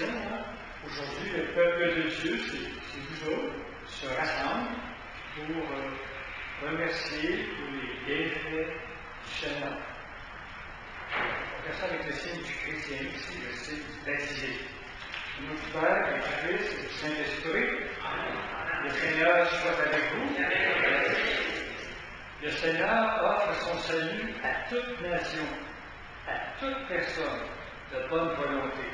tradition. Hein? Aujourd'hui, le peuple de Dieu, c'est vous autres, se rassemble pour remercier pour les bienfaits du Seigneur. On fait ça avec le signe du christianisme, le signe du baptisé. Notre Père, et du Fils et du Saint-Esprit, le Seigneur soit avec vous. Le Seigneur offre son salut à toute nation, à toute personne de bonne volonté.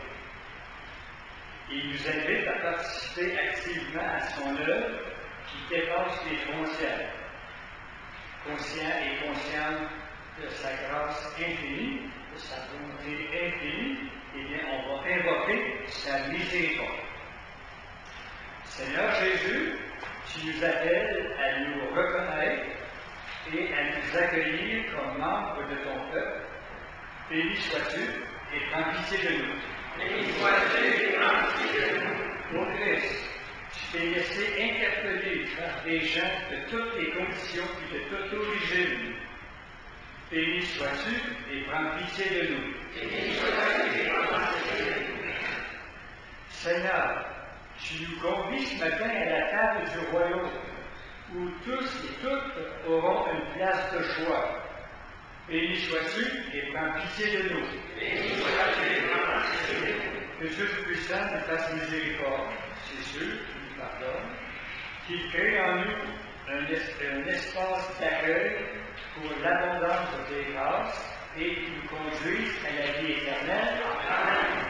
Il nous invite à participer activement à son œuvre qui dépasse les frontières. Conscient et conscient de sa grâce infinie, de sa bonté infinie, eh bien, on va invoquer sa miséricorde. Seigneur Jésus, tu nous appelles à nous reconnaître et à nous accueillir comme membres de ton peuple. Béni sois-tu et prends pitié de nous. Béni sois-tu et prends pitié de nous. Ô Christ, tu t'es laissé interpeller par des gens de toutes les conditions et de toute origine. Béni sois-tu et prends pitié de nous. Béni sois-tu et prends pitié de nous. Seigneur, tu nous convies ce matin à la table du royaume, où tous et toutes auront une place de choix. Béni sois-tu et prends pitié de nous. Béni sois-tu et prends pitié de nous. Que Dieu Tout-Puissant nous fasse miséricorde, c'est sûr, qu'il nous pardonne, qu'il crée en nous un espace d'accueil pour l'abondance de tes grâces et qu'il nous conduise à la vie éternelle. Amen.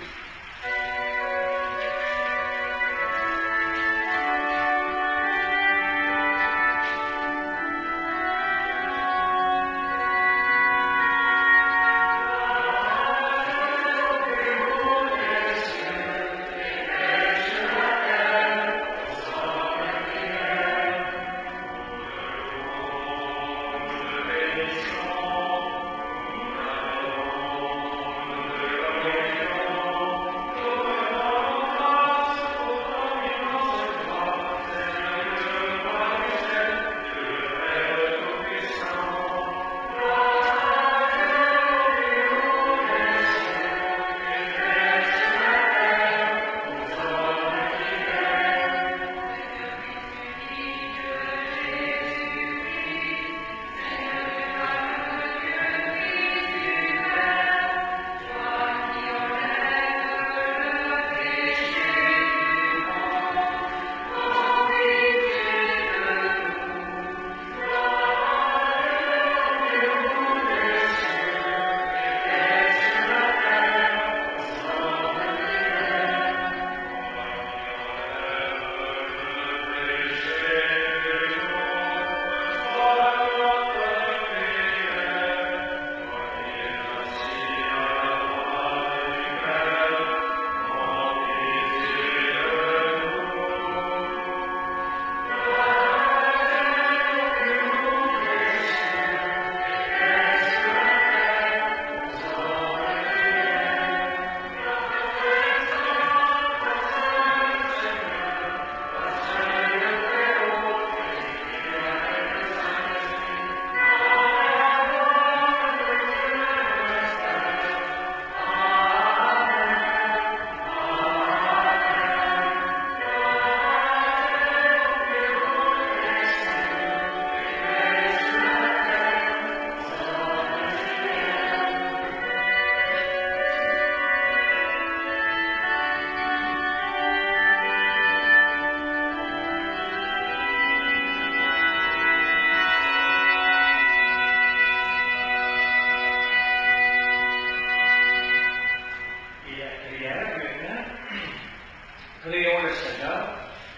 Prions le Seigneur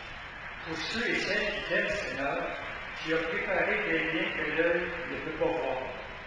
pour ceux et celles qui t'aiment, Seigneur, qui ont préparé des liens que l'œil ne peut pas voir.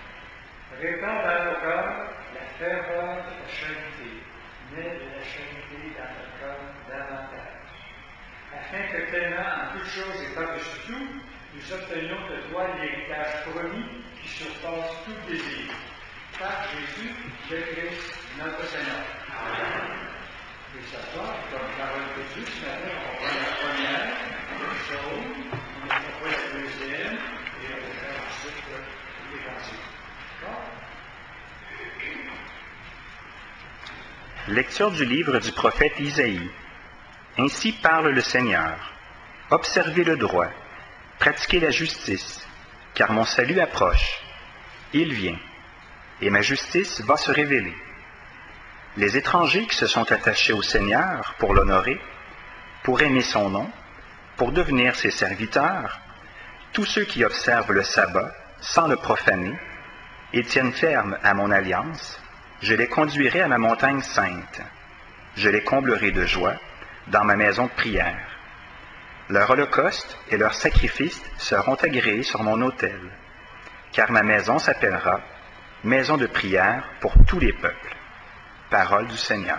Répands dans nos cœurs la ferveur de la charité, mais de la charité dans notre cœur davantage, afin que t'aimant en toutes choses et par-dessus tout, nous obtenions de toi l'héritage promis qui surpasse tout désir. Par Jésus, le Christ, notre Seigneur. Amen. Et s'asseoir, comme parole de Dieu, ce matin, on va la première, le psaume, on va la deuxième, et on va faire ensuite l'évangile. D'accord? Lecture du livre du prophète Isaïe. Ainsi parle le Seigneur. Observez le droit, pratiquez la justice, car mon salut approche. Il vient, et ma justice va se révéler. Les étrangers qui se sont attachés au Seigneur pour l'honorer, pour aimer son nom, pour devenir ses serviteurs, tous ceux qui observent le sabbat sans le profaner et tiennent ferme à mon alliance, je les conduirai à ma montagne sainte. Je les comblerai de joie dans ma maison de prière. Leur holocauste et leurs sacrifices seront agréés sur mon autel, car ma maison s'appellera maison de prière pour tous les peuples. Parole du Seigneur.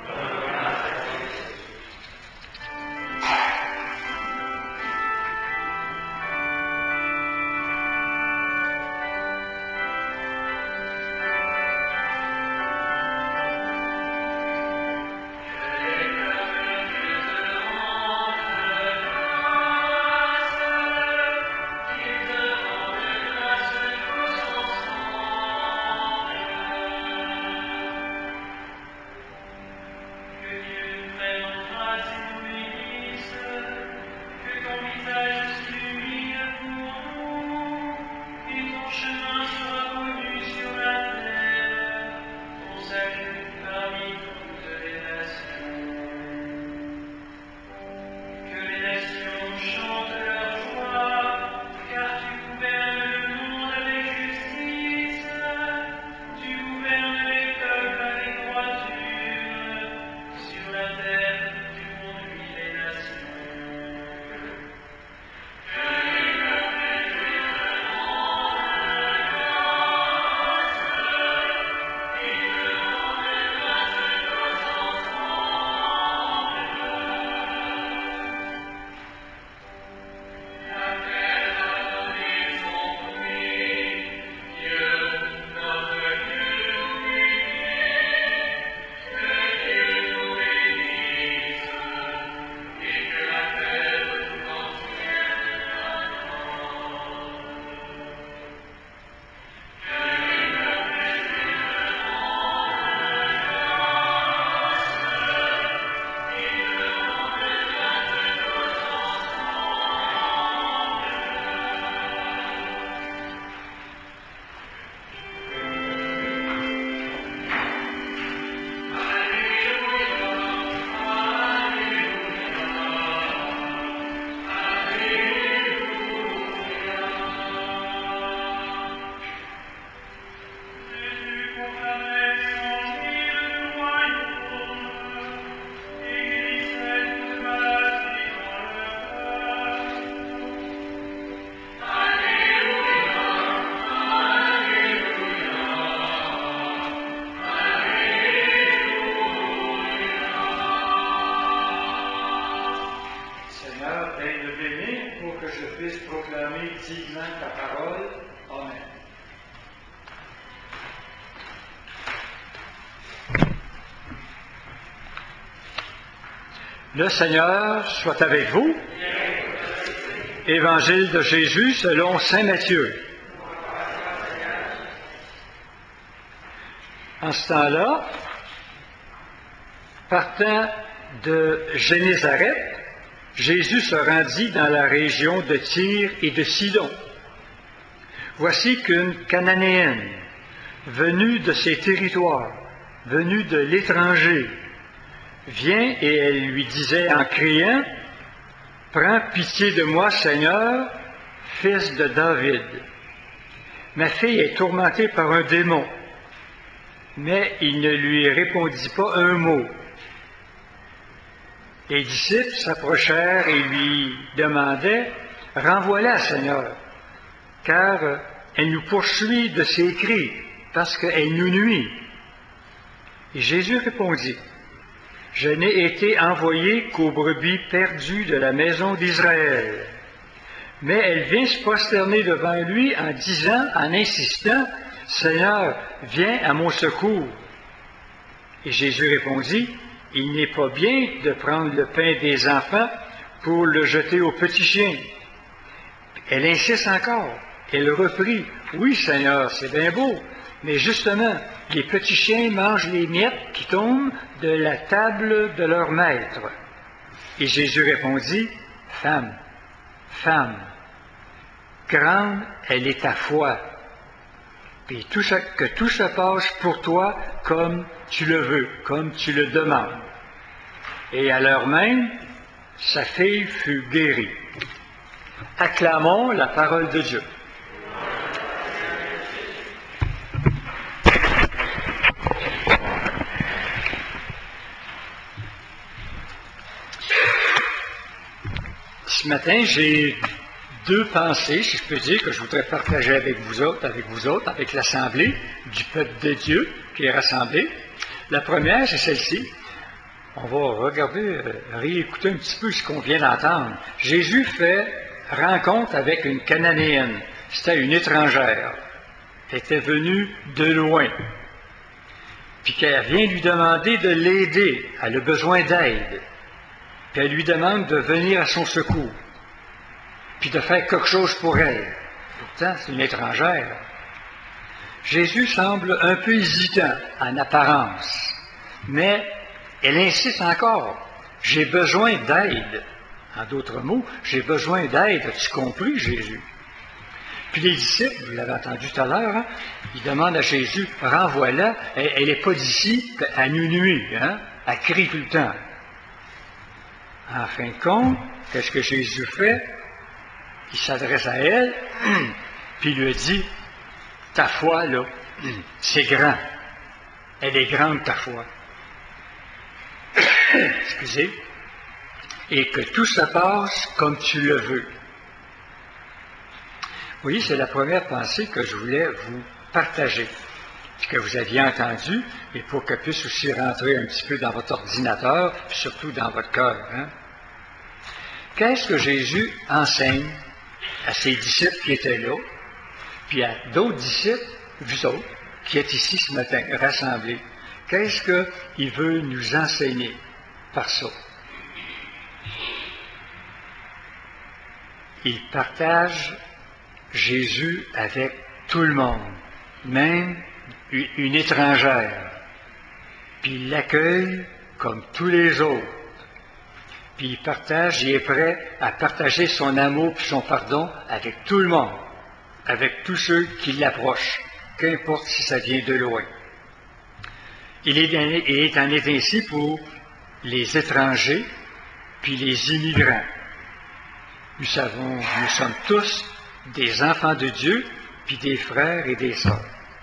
Le Seigneur soit avec vous. Évangile de Jésus selon saint Matthieu. En ce temps-là, partant de Génézareth, Jésus se rendit dans la région de Tyr et de Sidon. Voici qu'une Cananéenne, venue de ces territoires, venue de l'étranger, vient et elle lui disait en criant, « Prends pitié de moi, Seigneur, fils de David. Ma fille est tourmentée par un démon. » Mais il ne lui répondit pas un mot. Les disciples s'approchèrent et lui demandaient, « Renvoie-la, Seigneur, car elle nous poursuit de ses cris, parce qu'elle nous nuit. » Et Jésus répondit, « Je n'ai été envoyé qu'aux brebis perdues de la maison d'Israël. » Mais elle vient se prosterner devant lui en disant, en insistant, « Seigneur, viens à mon secours. » Et Jésus répondit, « Il n'est pas bien de prendre le pain des enfants pour le jeter aux petits chiens. » Elle insiste encore. Elle reprit, « Oui, Seigneur, c'est bien beau, Mais justement, les petits chiens mangent les miettes qui tombent de la table de leur maître. Et Jésus répondit, Femme, femme, grande, elle est ta foi. Et que tout se passe pour toi comme tu le veux, comme tu le demandes. Et à l'heure même, sa fille fut guérie. Acclamons la parole de Dieu. Ce matin, j'ai deux pensées, si je peux dire, que je voudrais partager avec vous autres, avec l'Assemblée du peuple de Dieu qui est rassemblé. La première, c'est celle-ci. On va regarder, réécouter un petit peu ce qu'on vient d'entendre. Jésus fait rencontre avec une Cananéenne. C'était une étrangère. Elle était venue de loin. Puis qu'elle vient lui demander de l'aider. Elle a besoin d'aide. Puis elle lui demande de venir à son secours. Puis de faire quelque chose pour elle. Pourtant, c'est une étrangère. Jésus semble un peu hésitant en apparence. Mais elle insiste encore. J'ai besoin d'aide. En d'autres mots, j'ai besoin d'aide. As-tu compris, Jésus? Puis les disciples, vous l'avez entendu tout à l'heure, hein, ils demandent à Jésus, renvoie-la, elle n'est pas d'ici, à minuit, hein, elle crie tout le temps. En fin de compte, qu'est-ce que Jésus fait? Il s'adresse à elle, puis il lui dit, ta foi, là, c'est grand. Elle est grande, ta foi. Excusez. Et que tout se passe comme tu le veux. Vous voyez, c'est la première pensée que je voulais vous partager, que vous aviez entendue, et pour qu'elle puisse aussi rentrer un petit peu dans votre ordinateur, puis surtout dans votre cœur. Hein? Qu'est-ce que Jésus enseigne à ses disciples qui étaient là, puis à d'autres disciples, vous autres, qui êtes ici ce matin, rassemblés? Qu'est-ce qu'il veut nous enseigner par ça? Il partage Jésus avec tout le monde, même une étrangère. Puis il l'accueille comme tous les autres. Puis il est prêt à partager son amour et son pardon avec tout le monde, avec tous ceux qui l'approchent, qu'importe si ça vient de loin. Il en est ainsi pour les étrangers puis les immigrants. Nous sommes tous des enfants de Dieu, puis des frères et des sœurs.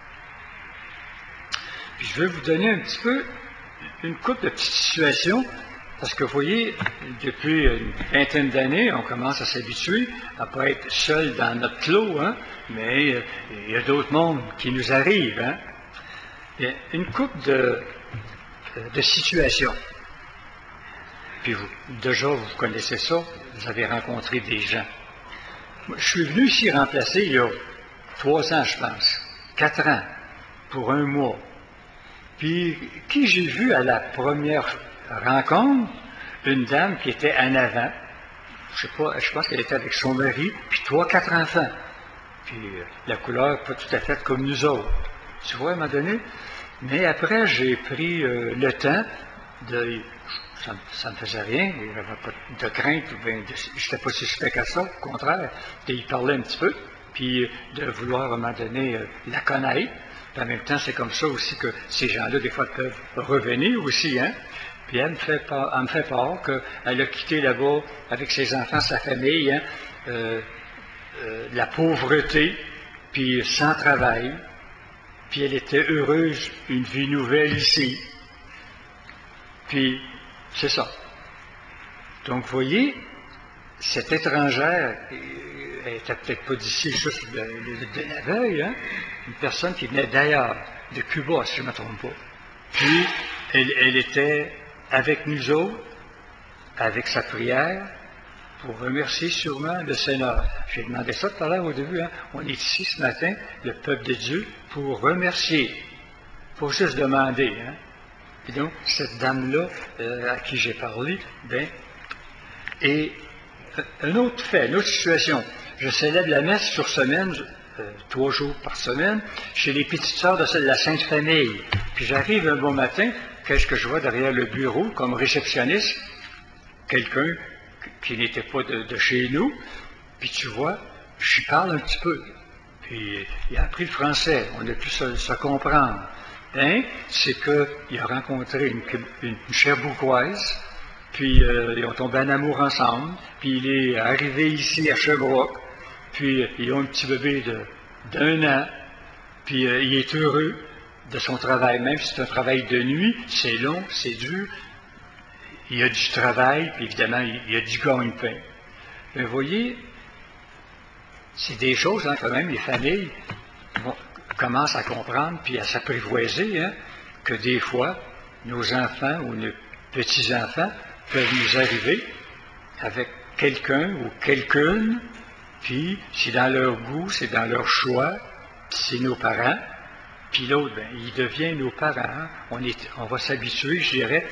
Puis je vais vous donner un petit peu une couple de petites situations, parce que vous voyez, depuis une vingtaine d'années, on commence à s'habituer à ne pas être seul dans notre clos, hein, mais il y a d'autres mondes qui nous arrivent. Hein. Il y a une couple de situations. Puis déjà, vous connaissez ça, vous avez rencontré des gens. Je suis venu ici remplacer il y a 3 ans, je pense, 4 ans, pour 1 mois. Puis, qui j'ai vu à la première rencontre? Une dame qui était en avant. Je pense qu'elle était avec son mari, puis 3-4 enfants. Puis, la couleur pas tout à fait comme nous autres. Tu vois, à un moment donné? Mais après, j'ai pris le temps de... Ça ne me faisait rien, il n'y avait pas de crainte, je n'étais pas suspect à ça, au contraire. Il parlait un petit peu, puis de vouloir à un moment donné la connaître. Puis en même temps, c'est comme ça aussi que ces gens-là, des fois, peuvent revenir aussi. Hein? Puis elle me fait part qu'elle a quitté là-bas avec ses enfants, sa famille, hein, la pauvreté, puis sans travail. Puis elle était heureuse, une vie nouvelle ici. Puis, c'est ça. Donc, vous voyez, cette étrangère, elle n'était peut-être pas d'ici juste de la veille, hein? Une personne qui venait d'ailleurs, de Cuba, si je ne me trompe pas. Puis, elle était avec nous autres, avec sa prière, pour remercier sûrement le Seigneur. J'ai demandé ça tout à l'heure au début, hein? On est ici ce matin, le peuple de Dieu, pour remercier. Il faut juste demander, hein? Et donc, cette dame-là, à qui j'ai parlé, et un autre fait, une autre situation. Je célèbre la messe sur semaine 3 jours par semaine chez les petites sœurs de la Sainte Famille. Puis j'arrive un bon matin, qu'est-ce que je vois derrière le bureau comme réceptionniste? Quelqu'un qui n'était pas de chez nous. Puis tu vois, je parle un petit peu. Puis il a appris le français, on a pu se comprendre. Hein? C'est qu'il a rencontré une Cherbourgoise, puis ils ont tombé en amour ensemble, puis il est arrivé ici à Sherbrooke, puis ils ont un petit bébé d'1 an, puis il est heureux de son travail, même si c'est un travail de nuit, c'est long, c'est dur, il y a du travail, puis évidemment, il y a du gagne-pain. Mais vous voyez, c'est des choses, hein, quand même, les familles commencent à comprendre, puis à s'apprivoiser, hein, que des fois, nos enfants ou nos petits-enfants peuvent nous arriver avec quelqu'un ou quelqu'une, puis c'est dans leur goût, c'est dans leur choix, puis c'est nos parents, puis l'autre, ben, il devient nos parents. On va s'habituer, je dirais,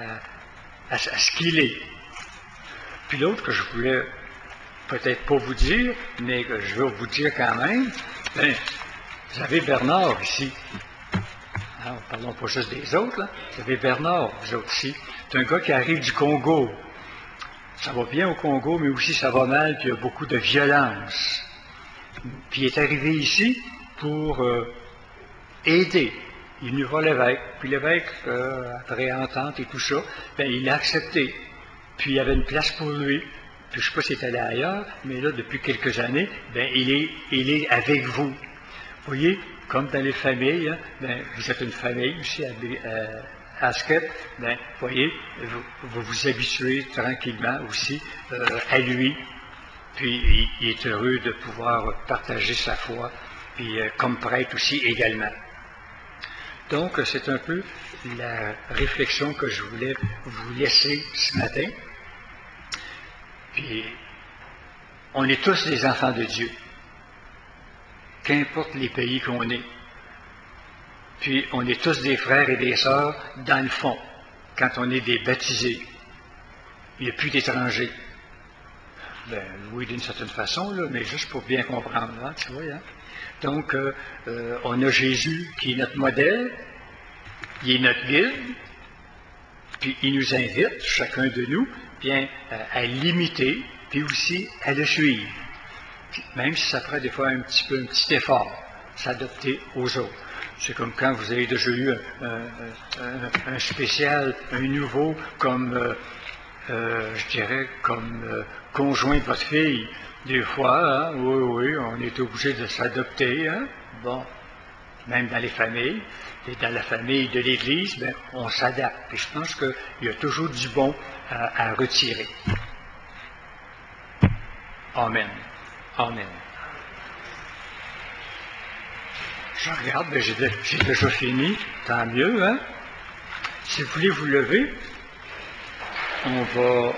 à ce qu'il est. Puis l'autre que je voulais peut-être pas vous dire, mais que je vais vous dire quand même, ben, vous avez Bernard ici. Hein, parlons pas juste des autres, là. Vous avez Bernard, vous autres ici. C'est un gars qui arrive du Congo. Ça va bien au Congo, mais aussi ça va mal, puis il y a beaucoup de violence. Puis il est arrivé ici pour aider. Il est venu voir l'évêque. Puis l'évêque, après entente et tout ça, ben, il a accepté. Puis il y avait une place pour lui. Puis je ne sais pas s'il est allé ailleurs, mais là, depuis quelques années, ben, il est avec vous. Vous voyez, comme dans les familles, hein, ben, vous êtes une famille ici à Asquette, ben, vous voyez, vous vous habituez tranquillement aussi à lui. Puis il est heureux de pouvoir partager sa foi, puis comme prêtre aussi également. Donc, c'est un peu la réflexion que je voulais vous laisser ce matin. Puis, on est tous des enfants de Dieu, qu'importe les pays qu'on est. Puis, on est tous des frères et des sœurs dans le fond, quand on est des baptisés. Il n'y a plus d'étrangers. Ben, oui, d'une certaine façon, là, mais juste pour bien comprendre, hein, tu vois. Hein? Donc, on a Jésus qui est notre modèle, il est notre guide, puis il nous invite, chacun de nous, bien, à l'imiter, puis aussi à le suivre. Puis, même si ça prend des fois un petit effort, s'adapter aux autres. C'est comme quand vous avez déjà eu un spécial, un nouveau, comme, je dirais, comme conjoint de votre fille. Des fois, hein, oui, on est obligé de s'adopter, hein? Bon, même dans les familles, et dans la famille de l'Église, ben, on s'adapte. Et je pense qu'il y a toujours du bon à retirer. Amen. Amen. Je regarde, ben, j'ai déjà fini, tant mieux, hein? Si vous voulez vous lever, on va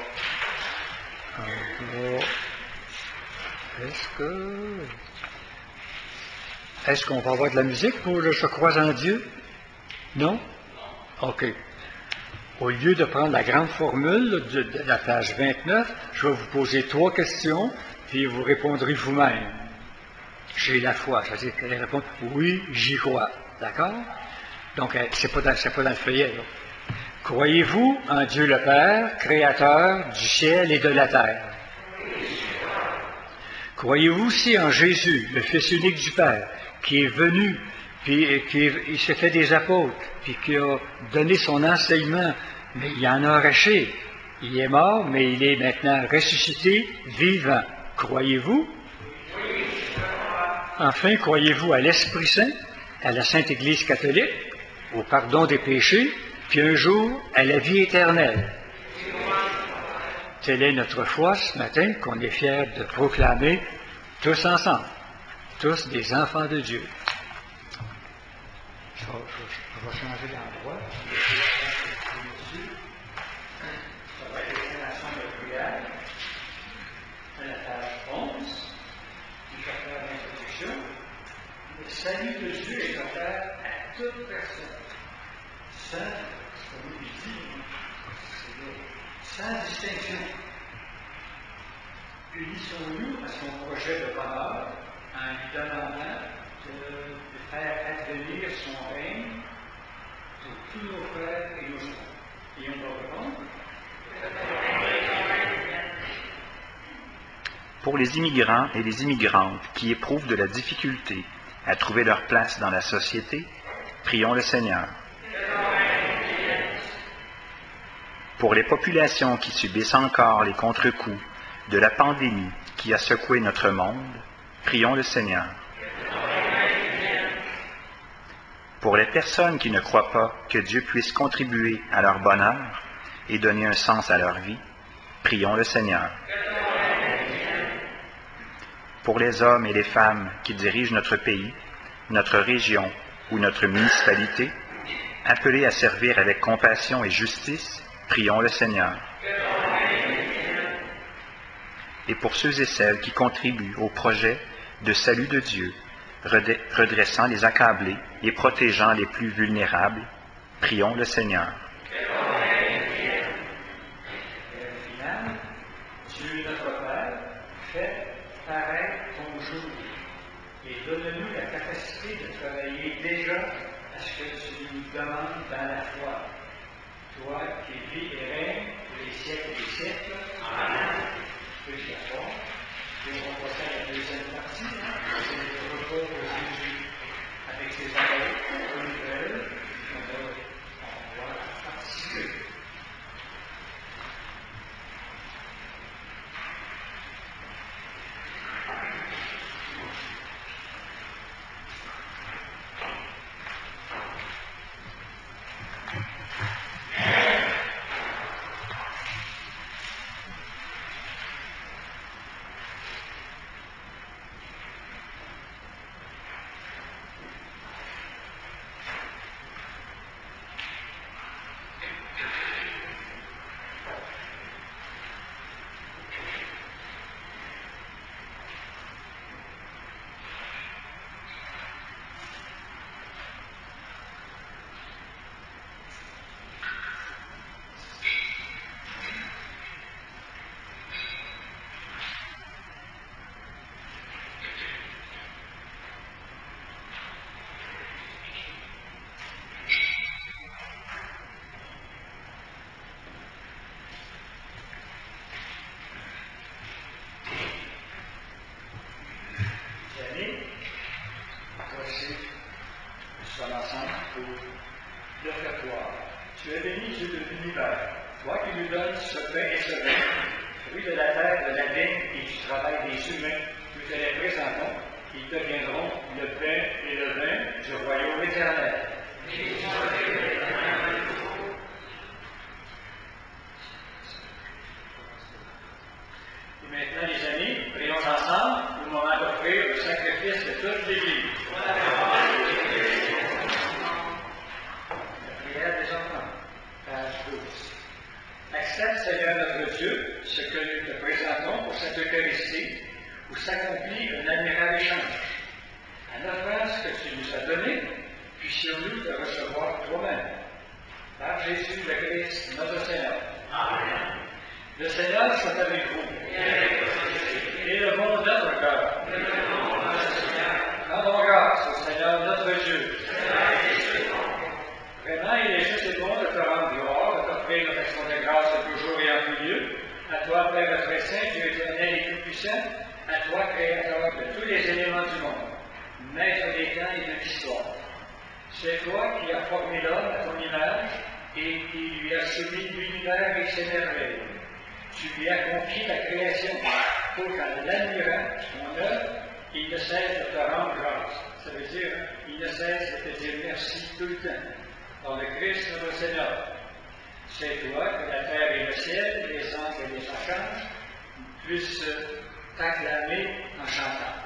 Est-ce qu'on va avoir de la musique pour le Je crois en Dieu? Non? OK. Au lieu de prendre la grande formule de la page 29, je vais vous poser 3 questions, puis vous répondrez vous-même. J'ai la foi. C'est-à-dire qu'elle répond oui, j'y crois. D'accord? Donc, c'est pas dans le feuillet, là. Croyez-vous en Dieu le Père, créateur du ciel et de la terre? Croyez-vous aussi en Jésus, le Fils unique du Père, qui est venu, puis il s'est fait des apôtres, puis qui a donné son enseignement, mais il en a arraché. Il est mort, mais il est maintenant ressuscité, vivant. Croyez-vous? Enfin, croyez-vous à l'Esprit Saint, à la Sainte Église catholique, au pardon des péchés, puis un jour à la vie éternelle? Telle est notre foi ce matin qu'on est fiers de proclamer tous ensemble, tous des enfants de Dieu. Je vais changer d'endroit. Ça va être l'installation de prière à la page 11. Je vais faire l'introduction. Le salut de Dieu est offert à toute personne, comme il dit, sans distinction. Unissons-nous à son projet de bonheur en lui donnant son règne pour tous nos frères et nos sœurs. Et on va répondre. Pour les immigrants et les immigrantes qui éprouvent de la difficulté à trouver leur place dans la société, prions le Seigneur. Pour les populations qui subissent encore les contre-coups de la pandémie qui a secoué notre monde, prions le Seigneur. Pour les personnes qui ne croient pas que Dieu puisse contribuer à leur bonheur et donner un sens à leur vie, prions le Seigneur. Pour les hommes et les femmes qui dirigent notre pays, notre région ou notre municipalité, appelés à servir avec compassion et justice, prions le Seigneur. Et pour ceux et celles qui contribuent au projet de salut de Dieu, redressant les accablés et protégeant les plus vulnérables, prions le Seigneur. Dieu notre Père, fais paraître ton jour et donne-nous la capacité de travailler déjà à ce que tu nous demandes dans la foi. Toi qui vis et règnes pour les siècles des siècles. Amen. Je peux y avoir. Et on va passer à la deuxième partie. C'est le retour de Jésus avec ses oreilles renouvelles. On va participer. Tu es béni, Dieu de l'univers, toi qui nous donnes ce pain et ce vin, fruit de la terre, de la vigne et du travail des humains, nous te les présentons, ils deviendront le pain et le vin du royaume éternel. Et maintenant, les amis, prions ensemble au moment d'offrir le sacrifice de toute l'Église. Accepte, Seigneur notre Dieu, ce que nous te présentons pour cette Eucharistie, où s'accomplit un admirable échange. À notre grâce que tu nous as donné, puissions-nous te recevoir toi-même. Par Jésus le Christ, notre Seigneur. Amen. Le Seigneur soit avec vous. Et le bon notre cœur. Rendons grâce au Seigneur notre Dieu. Vraiment, il est juste et bon de te rendre gloire, de t'offrir notre action de grâce toujours et en tout lieu. À toi, Père notre Saint, Dieu éternel et tout-puissant, à toi, Créateur de tous les éléments du monde, Maître des temps et de l'histoire. C'est toi qui as formé l'homme à ton image et qui lui as soumis l'univers et ses merveilles. Tu lui as confié la création pour qu'en l'admirant, ton œuvre, il ne cesse de te rendre grâce. Ça veut dire, il ne cesse de te dire merci tout le temps. Par le Christ notre Seigneur. C'est toi que la terre et le ciel, les anges et les archanges puissent t'acclamer en chantant.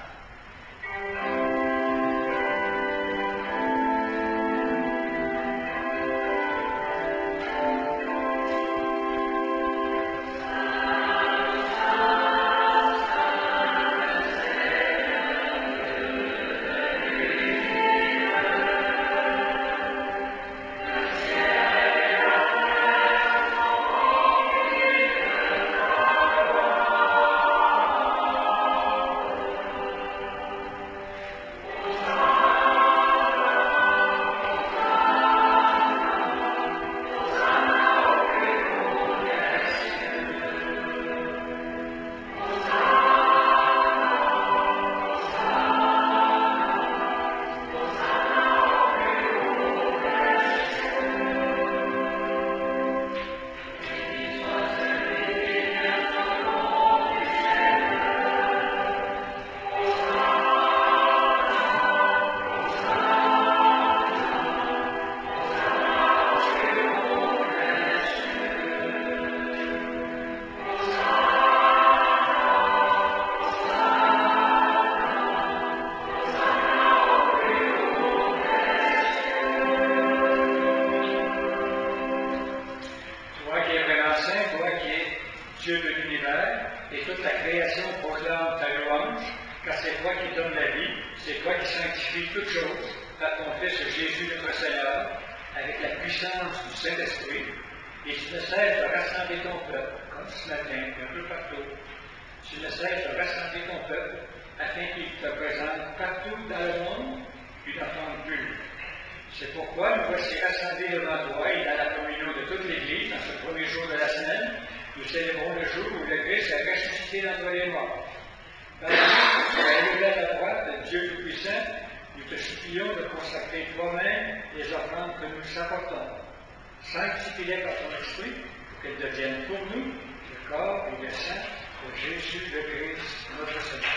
toi qui sanctifies toutes choses par ton Fils Jésus notre Seigneur, avec la puissance du Saint-Esprit, et tu ne cesses de rassembler ton peuple, comme ce matin, un peu partout. Tu ne cesses de rassembler ton peuple, afin qu'il te présente partout dans le monde une offrande pure. C'est pourquoi nous voici rassemblés devant toi et dans la communion de toute l'Église, dans ce premier jour de la semaine, nous célébrons le jour où le Christ a ressuscité d'entre les morts. Par la élevé à la droite de Dieu Tout-Puissant, nous te supplions de consacrer toi-même les offrandes que nous apportons. Sanctifie-les par ton esprit, pour qu'elles deviennent pour nous le corps et le sang de Jésus le Christ, notre Seigneur.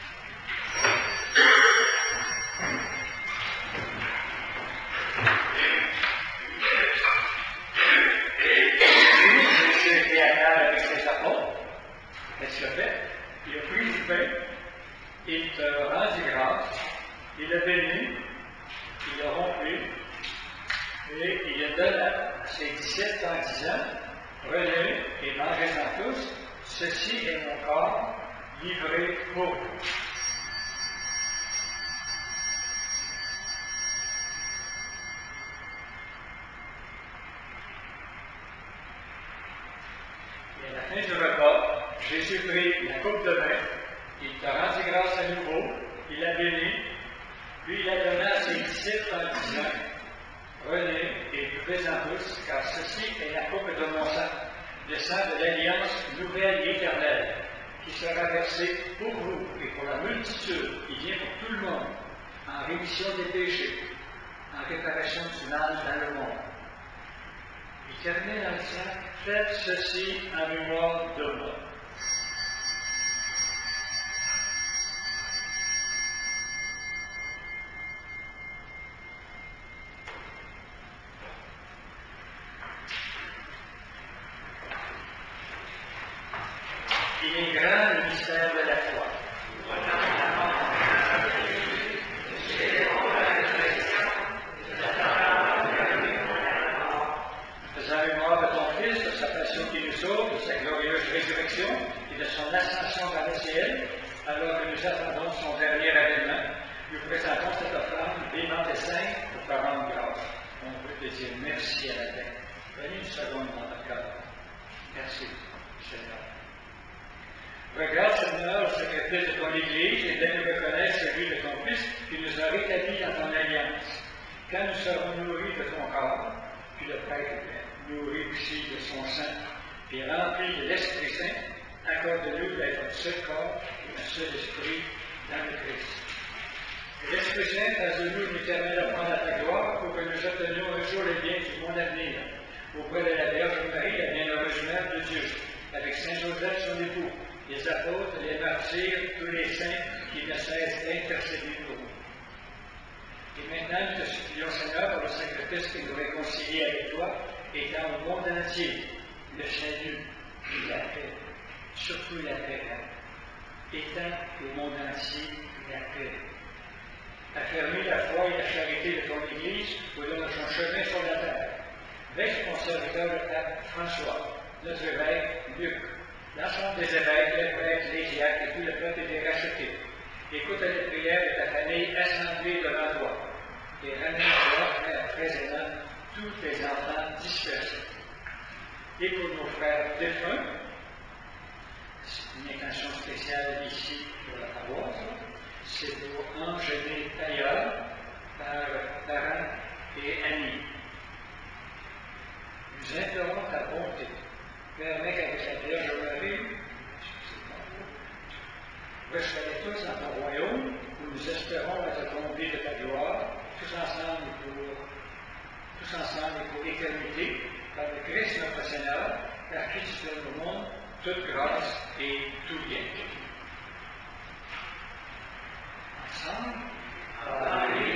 Jésus était à table avec ses apôtres. Qu'est-ce qu'il a fait? Il a pris du pain, il te rendit grâce, il l'a béni, il l'a rompu, et il le donne à ses disciples en disant, prenez et mangez-en tous, ceci est mon corps livré pour vous. Et à la fin du repas, Jésus prit la coupe de vin, il te rendit grâce à nouveau, il l'a béni, puis il la donna à ses disciples en disant, prenez et buvez-en tous, car ceci est la coupe de mon sang, le sang de l'alliance nouvelle et éternelle, qui sera versée pour vous et pour la multitude, qui vient pour tout le monde, en rémission des péchés, en réparation du mal dans le monde. Il termine en disant, faites ceci en mémoire de moi. Il est grand le mystère de la foi. Faisant mémoire de ton Fils, de sa passion qui nous sauve, de sa glorieuse résurrection et de son ascension dans le ciel, alors que nous attendons son dernier avènement, nous présentons cette offrande vivante et sainte pour te rendre grâce. On veut te dire merci à la terre. Prenez une seconde dans notre cœur. Merci, Seigneur. Regarde, Seigneur, le sacrifice de ton Église et donne nous reconnaître celui de ton Fils qui nous a rétablis dans ton alliance. Quand nous serons nourris de ton corps, puis le prêtre nourri aussi de son sang, puis rempli de l'Esprit Saint, accorde-nous d'être un seul corps et un seul esprit dans le Christ. Que l'Esprit Saint fasse de nous une éternelle offrande à ta gloire pour que nous obtenions un jour les biens du monde à venir, auprès de la Vierge Marie, la bienheureuse Mère de Dieu, avec Saint Joseph, son époux, les apôtres, les martyrs, tous les saints qui ne cessent d'intercéder pour nous. Et maintenant, nous te supplions, Seigneur, pour le sacrifice qui nous réconcilie avec toi, étant au monde entier le salut et la paix, surtout la paix, étant au monde entier la paix. Affermis la foi et la charité de ton Église au long de son chemin sur la terre. Veille sur ton serviteur, le pape François, notre évêque Luc, l'ensemble des évêques, les prêtres, les diacres et tout le peuple est racheté. Écoute les prières de ta famille assemblée devant toi et ramène-toi présentement tous tes enfants dispersés. Et pour nos frères défunts, c'est une intention spéciale ici pour la paroisse, c'est pour Angélique Tailleur, parents et amis. Nous implorons ta bonté. Permets qu'avec la Vierge Marie, restez tous dans ton royaume, où nous espérons être conduits de ta gloire, tous ensemble et pour l'éternité, par le Christ notre Seigneur, par qui tu donnes au monde toute grâce et tout bien. Ensemble. Amen.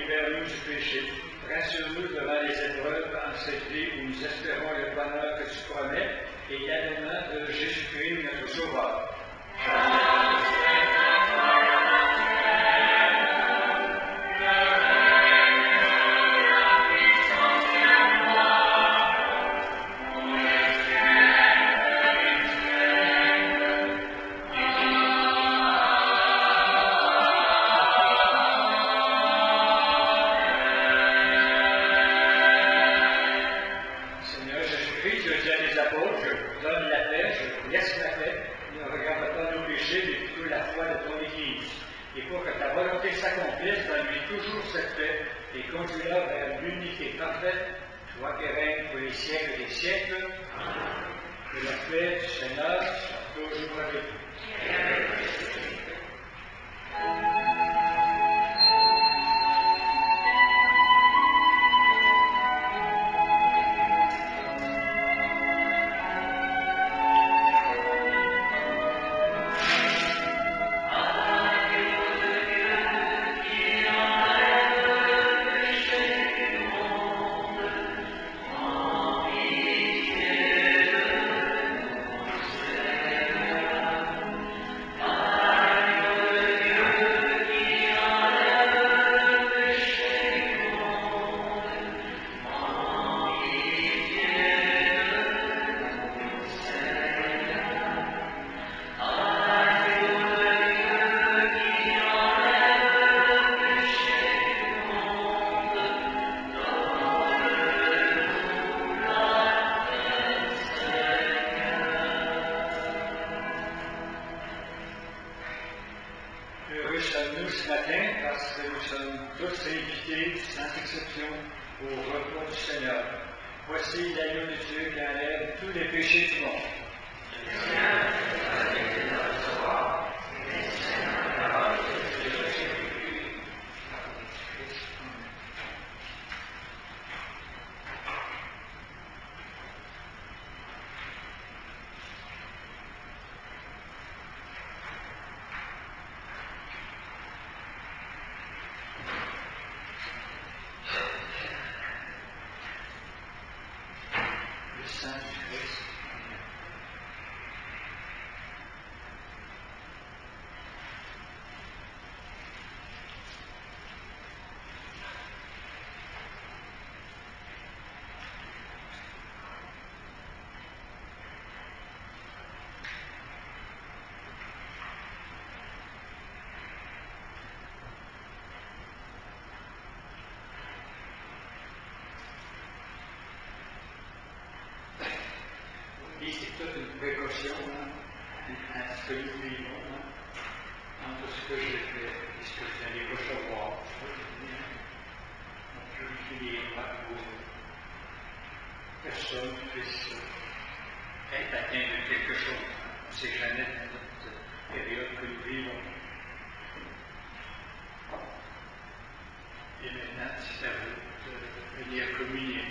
libère-nous du péché. Rassure-nous devant les épreuves en cette vie où nous espérons le bonheur que tu promets et l'avènement de Jésus-Christ, notre Sauveur. Conduis-la vers l'unité parfaite, toi qui règnes pour les siècles des siècles. Que la paix du Seigneur soit toujours avec vous. Heureux sommes-nous ce matin parce que nous sommes tous invités, sans exception, au repas du Seigneur. Voici l'agneau de Dieu qui enlève tous les péchés du monde. Le sang du Christ. Et c'est toute une précaution à ce que nous vivons, entre ce que je fais et ce que vous allez recevoir. On purifie les droits pour que personne puisse être atteint de quelque chose. On ne sait jamais dans notre période que nous vivons. Et maintenant, c'est à vous de venir communier.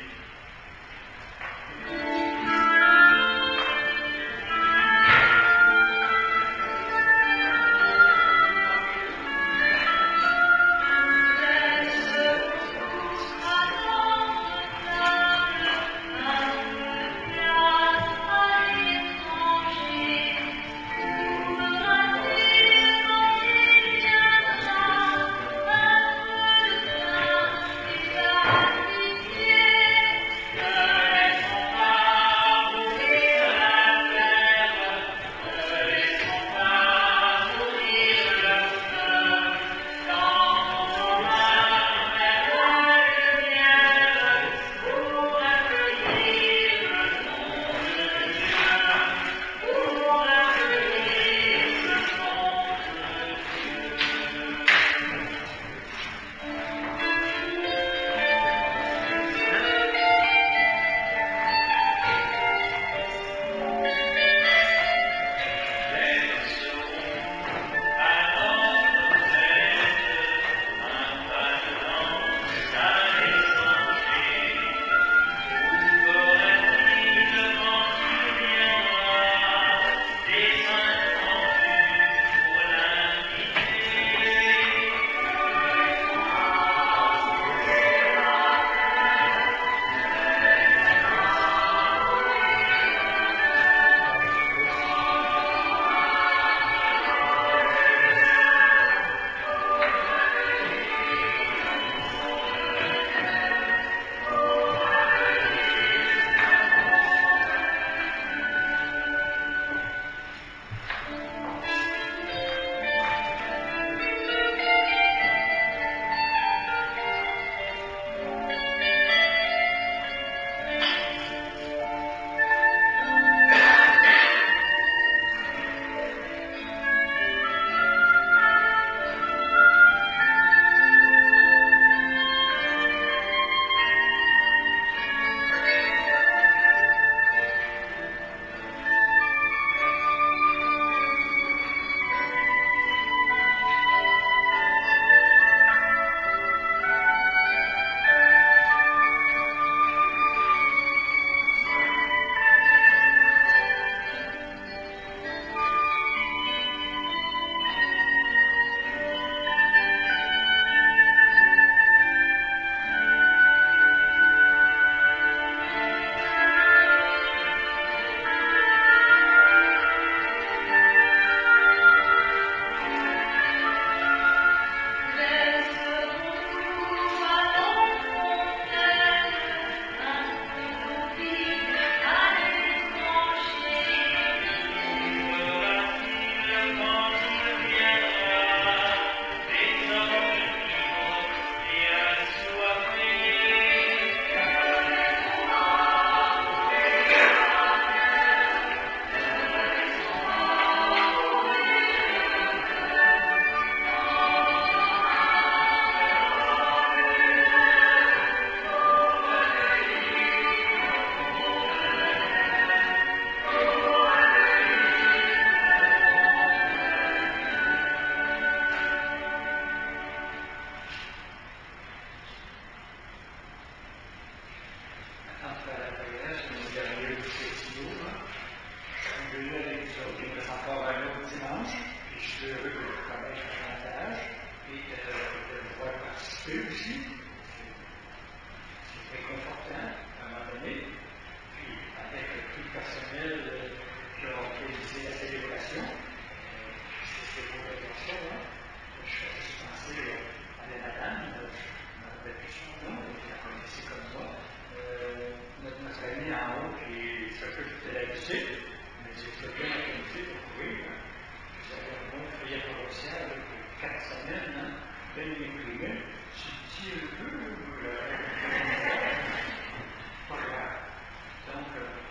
Yeah. aussi. C'est réconfortant à un moment donné. Puis, avec le prix personnel qui a organisé la célébration, c'était vos réflexions, hein? Je fais juste penser à la madame, je ne me rappelle plus son nom, elle la connaissait comme moi. Notre ami en haut qui s'occupe de la visite, mais j'ai fait bien organisé pour courir. Hein? Vous avez un bon feuillet paroissial avec 4 semaines, hein? Bien imprimé. C'est petit un peu, pas grave. Donc,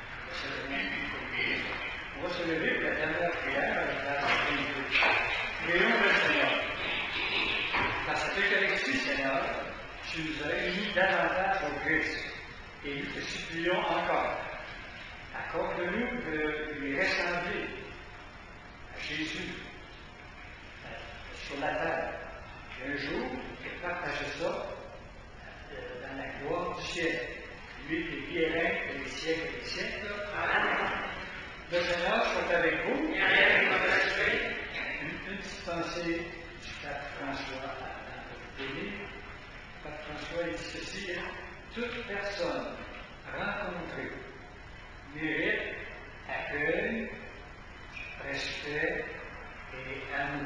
on va se lever pour la dernière prière avec la Prions le Seigneur. Dans cette Eucharistie, Seigneur, tu nous as unis davantage au Christ. Et nous te supplions encore. Accorde-nous de lui ressembler à Jésus sur la terre. Et un jour, de partager ça dans la gloire du ciel. Lui qui vit et règne pour les siècles et les siècles. Amen. Le Seigneur soit avec vous. Et avec votre esprit. Une petite pensée du pape François avant de vous bénir. Pape François dit ceci, hein? Toute personne rencontrée mérite accueil, respect et amour.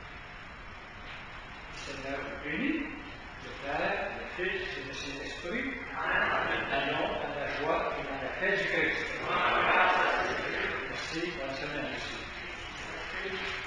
Le Seigneur vous bénit, le Père, le Fils et le Saint-Esprit. Allons dans la joie et dans la paix du Christ. Merci, bonne semaine aussi.